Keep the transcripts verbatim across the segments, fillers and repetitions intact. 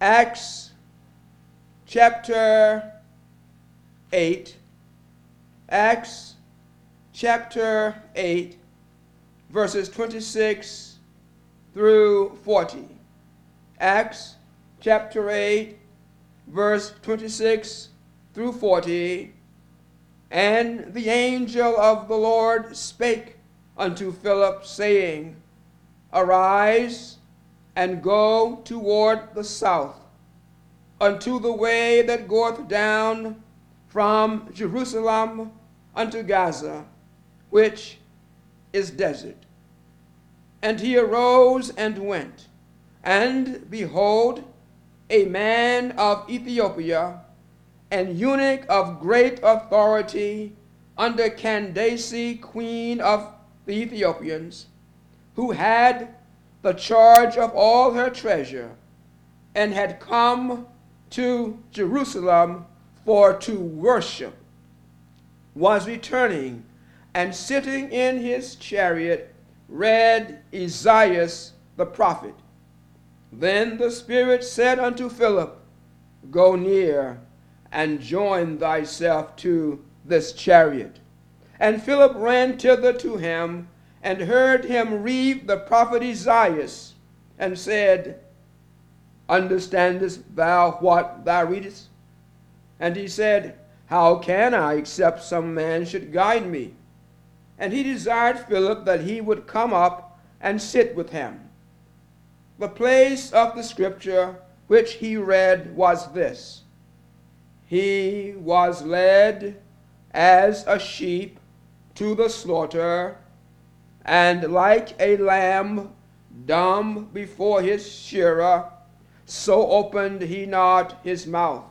Acts chapter eight. Acts chapter eight, verses twenty-six through forty. Acts chapter eight, verse twenty-six through forty. And the angel of the Lord spake unto Philip, saying, Arise, and go toward the south, unto the way that goeth down from Jerusalem unto Gaza, which is desert. And he arose and went, and behold, a man of Ethiopia, an eunuch of great authority under Candace, queen of the Ethiopians, who had the charge of all her treasure, and had come to Jerusalem for to worship, was returning, and sitting in his chariot read Isaiah the prophet. Then the Spirit said unto Philip, Go near, and join thyself to this chariot. And Philip ran thither to him, and heard him read the prophet Isaiah, and said, Understandest thou what thou readest? And he said, How can I, except some man should guide me? And he desired Philip that he would come up and sit with him. The place of the scripture which he read was this: He was led as a sheep to the slaughter, and like a lamb dumb before his shearer, so opened he not his mouth.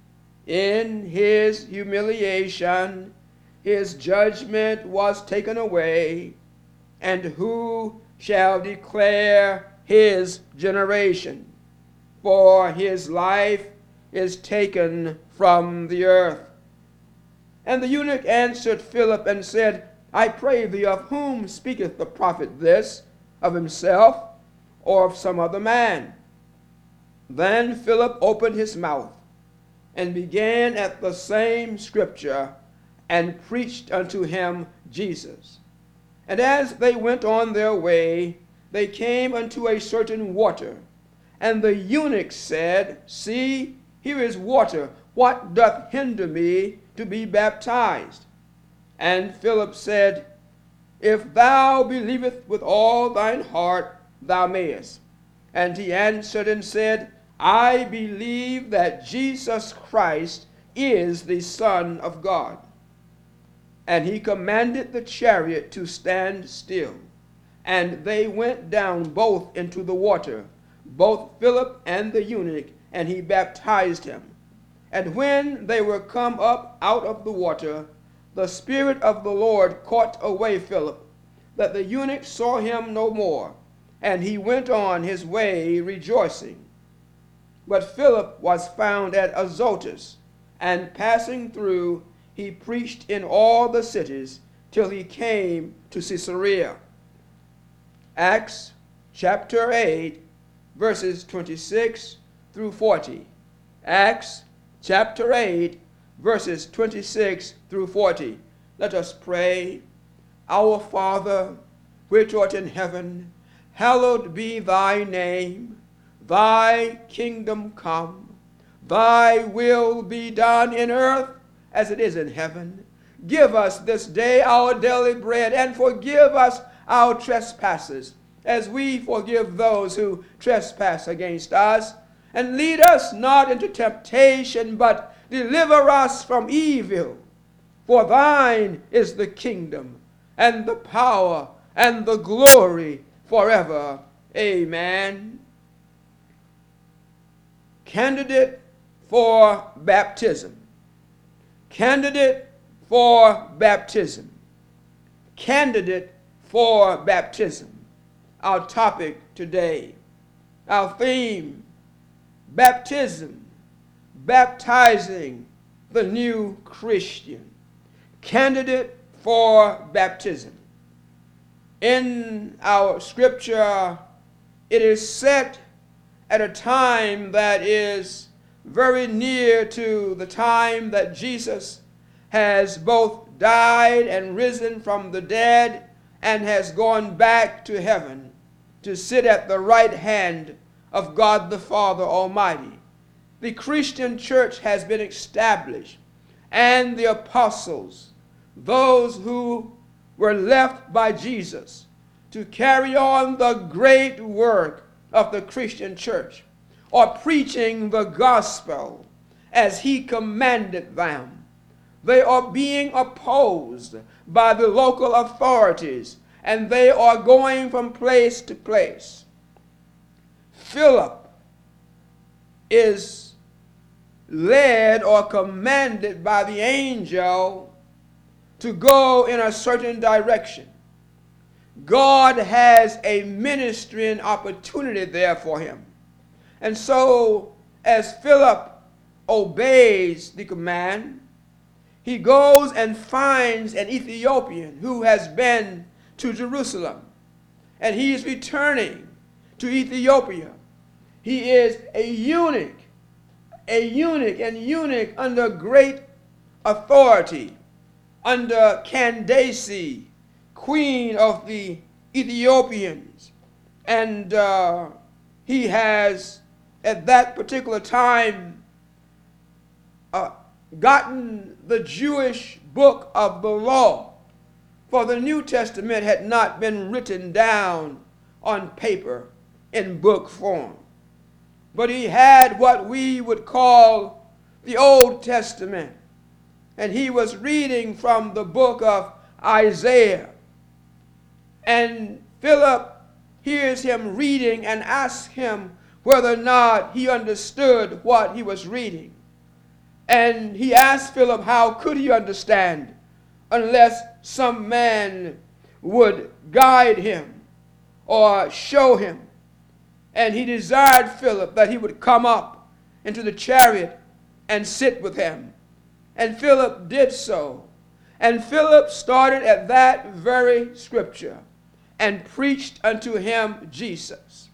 In his humiliation his judgment was taken away, and who shall declare his generation? For his life is taken from the earth. And the eunuch answered Philip and said, I pray thee, of whom speaketh the prophet this, of himself, or of some other man? Then Philip opened his mouth, and began at the same scripture, and preached unto him Jesus. And as they went on their way, they came unto a certain water. And the eunuch said, See, here is water. What doth hinder me to be baptized? And Philip said, If thou believest with all thine heart, thou mayest. And he answered and said, I believe that Jesus Christ is the Son of God. And he commanded the chariot to stand still. And they went down both into the water, both Philip and the eunuch, and he baptized him. And when they were come up out of the water, the Spirit of the Lord caught away Philip, that the eunuch saw him no more, and he went on his way rejoicing. But Philip was found at Azotus, and passing through, he preached in all the cities till he came to Caesarea. Acts chapter eight, verses twenty-six through forty. Acts chapter eight, verses twenty-six through forty. Let us pray. Our Father, which art in heaven, hallowed be thy name. Thy kingdom come. Thy will be done in earth as it is in heaven. Give us this day our daily bread, and forgive us our trespasses, as we forgive those who trespass against us. And lead us not into temptation, but deliver us from evil. For thine is the kingdom, and the power, and the glory forever. Amen. Candidate for baptism. Candidate for baptism. Candidate for baptism. Our topic today. Our theme: baptism, baptizing the new Christian. Candidate for baptism. In our scripture, it is set at a time that is very near to the time that Jesus has both died and risen from the dead and has gone back to heaven to sit at the right hand of God the Father Almighty. The Christian church has been established, and the apostles, those who were left by Jesus to carry on the great work of the Christian church, are preaching the gospel as he commanded them. They are being opposed by the local authorities, and they are going from place to place. Philip is led or commanded by the angel to go in a certain direction. God has a ministering opportunity there for him. And so, as Philip obeys the command, he goes and finds an Ethiopian who has been to Jerusalem, and he is returning to Ethiopia. He is a eunuch, a eunuch, and eunuch under great authority, under Candace, queen of the Ethiopians. And uh, he has, at that particular time, uh, gotten the Jewish book of the law, for the New Testament had not been written down on paper in book form. But he had what we would call the Old Testament, and he was reading from the book of Isaiah. And Philip hears him reading and asks him whether or not he understood what he was reading. And he asked Philip how could he understand unless some man would guide him or show him. And he desired Philip that he would come up into the chariot and sit with him. And Philip did so. And Philip started at that very scripture and preached unto him Jesus.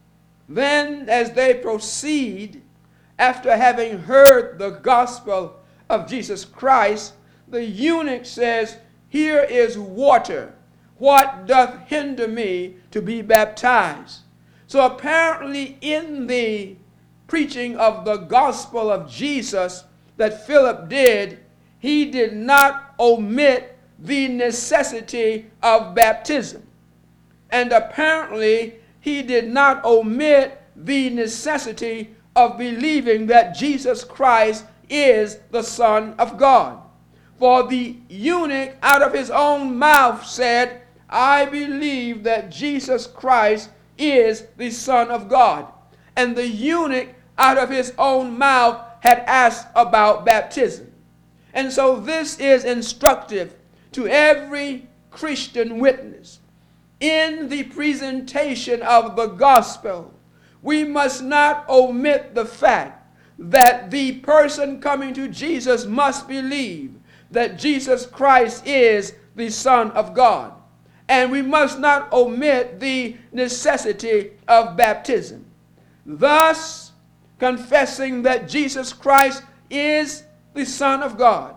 Then, as they proceed, after having heard the gospel of Jesus Christ, the eunuch says, "Here is water. What doth hinder me to be baptized?" So apparently in the preaching of the gospel of Jesus that Philip did, he did not omit the necessity of baptism. And apparently he did not omit the necessity of believing that Jesus Christ is the Son of God. For the eunuch out of his own mouth said, "I believe that Jesus Christ is the Son of God." And the eunuch out of his own mouth had asked about baptism. And so this is instructive to every Christian witness. In the presentation of the gospel, we must not omit the fact that the person coming to Jesus must believe that Jesus Christ is the Son of God. And we must not omit the necessity of baptism. Thus, confessing that Jesus Christ is the Son of God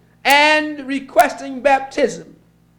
and requesting baptism,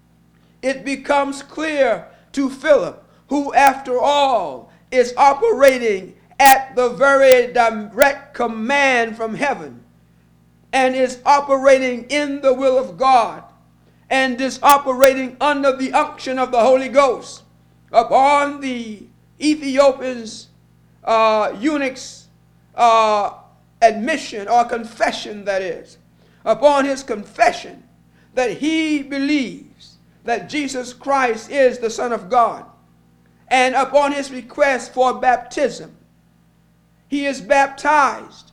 it becomes clear to Philip, who after all is operating at the very direct command from heaven and is operating in the will of God and is operating under the unction of the Holy Ghost upon the Ethiopian's uh, eunuch's uh, admission or confession, that is, upon his confession that he believes that Jesus Christ is the Son of God, and upon his request for baptism, he is baptized.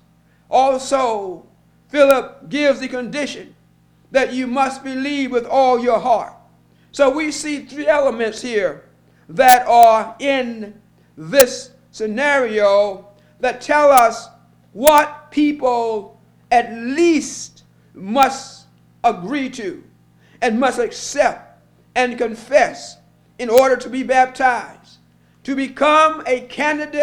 Also, Philip gives the condition that you must believe with all your heart. So we see three elements here that are in this scenario that tell us what people at least must agree to and must accept and confess in order to be baptized. To become a candidate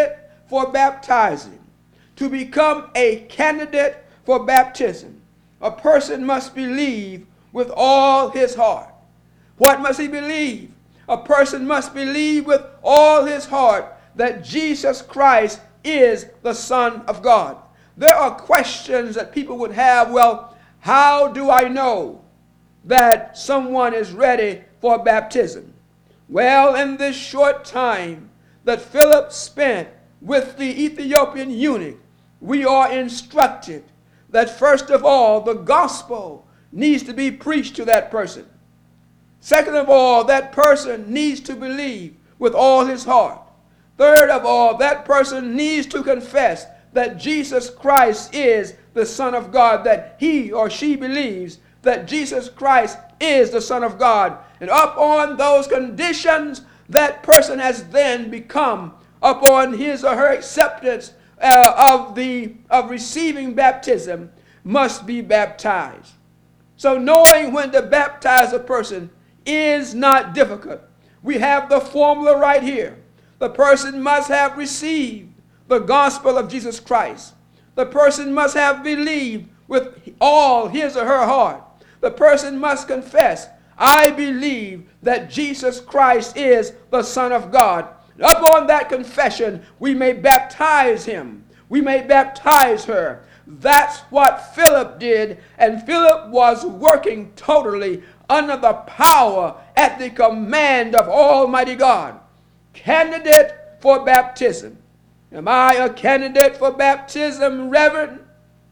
for baptizing, to become a candidate for baptism, a person must believe with all his heart. What must he believe? A person must believe with all his heart that Jesus Christ is the Son of God. There are questions that people would have. Well, how do I know that someone is ready for baptism? Well, in this short time that Philip spent with the Ethiopian eunuch, we are instructed that first of all, the gospel needs to be preached to that person. Second of all, that person needs to believe with all his heart. Third of all, that person needs to confess that Jesus Christ is the Son of God, that he or she believes that Jesus Christ is the Son of God. And upon those conditions, that person has then become, upon his or her acceptance uh, of the of receiving baptism, must be baptized. So knowing when to baptize a person is not difficult. We have the formula right here. The person must have received the gospel of Jesus Christ. The person must have believed with all his or her heart. The person must confess, I believe that Jesus Christ is the Son of God. Upon that confession, we may baptize him. We may baptize her. That's what Philip did, and Philip was working totally under the power at the command of Almighty God. Candidate for baptism. Am I a candidate for baptism, Reverend?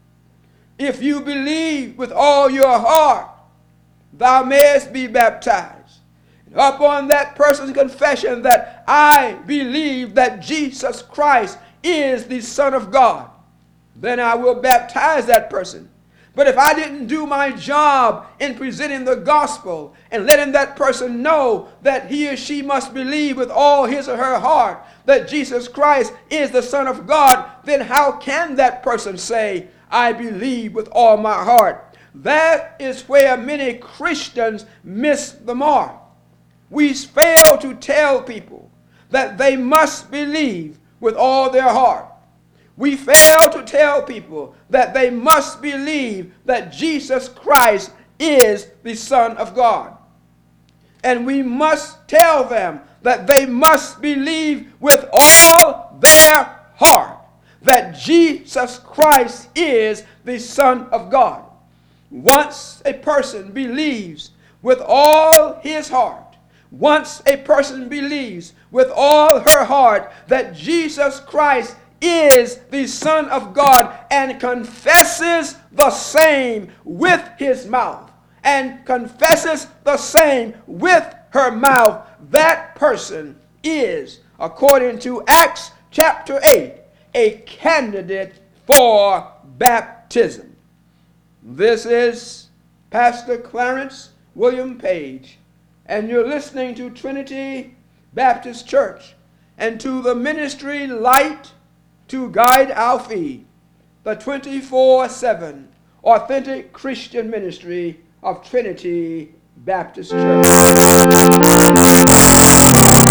If you believe with all your heart, thou mayest be baptized. And upon that person's confession that I believe that Jesus Christ is the Son of God, then I will baptize that person. But if I didn't do my job in presenting the gospel and letting that person know that he or she must believe with all his or her heart that Jesus Christ is the Son of God, then how can that person say, I believe with all my heart? That is where many Christians miss the mark. We fail to tell people that they must believe with all their heart. We fail to tell people that they must believe that Jesus Christ is the Son of God. And we must tell them that they must believe with all their heart that Jesus Christ is the Son of God. Once a person believes with all his heart, once a person believes with all her heart that Jesus Christ is the Son of God and confesses the same with his mouth and confesses the same with her mouth, that person is, according to Acts chapter eight, a candidate for baptism. This is Pastor Clarence William Page, and you're listening to Trinity Baptist Church and to the ministry Light to Guide Our Feet, the twenty-four seven authentic Christian ministry of Trinity Baptist Church.